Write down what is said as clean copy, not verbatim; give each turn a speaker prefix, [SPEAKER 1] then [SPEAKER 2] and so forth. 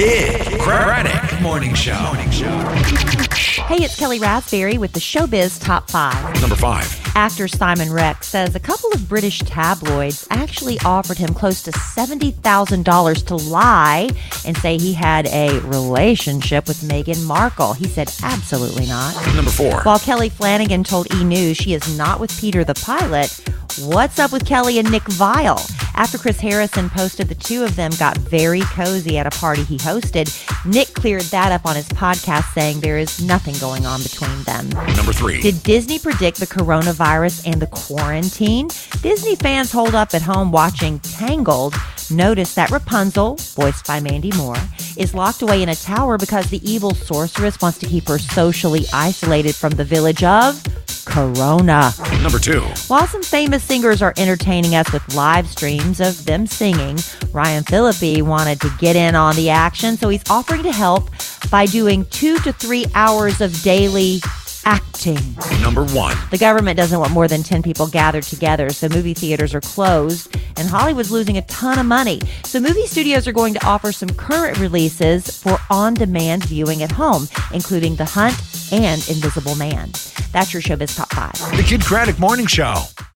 [SPEAKER 1] Kid Craddock Morning Show.
[SPEAKER 2] Hey, it's Kelly Raspberry with the Showbiz Top 5.
[SPEAKER 1] Number 5.
[SPEAKER 2] Actor Simon Rex says a couple of British tabloids actually offered him close to $70,000 to lie and say he had a relationship with Meghan Markle. He said absolutely not.
[SPEAKER 1] Number 4.
[SPEAKER 2] While Kelly Flanagan told E! News she is not with Peter the pilot, what's up with Kelly and Nick Viall? After Chris Harrison posted the two of them got very cozy at a party he hosted, Nick cleared that up on his podcast, saying there is nothing going on between them.
[SPEAKER 1] Number 3.
[SPEAKER 2] Did Disney predict the coronavirus and the quarantine? Disney fans holed up at home watching Tangled noticed that Rapunzel, voiced by Mandy Moore, is locked away in a tower because the evil sorceress wants to keep her socially isolated from the village of Corona.
[SPEAKER 1] Number 2.
[SPEAKER 2] While some famous singers are entertaining us with live streams of them singing, Ryan Phillippe wanted to get in on the action, so he's offering to help by doing 2 to 3 hours of daily acting.
[SPEAKER 1] Number 1.
[SPEAKER 2] The government doesn't want more than 10 people gathered together, so movie theaters are closed, and Hollywood's losing a ton of money. So movie studios are going to offer some current releases for on-demand viewing at home, including The Hunt and Invisible Man. That's your Showbiz Top 5.
[SPEAKER 1] The Kid Craddock Morning Show.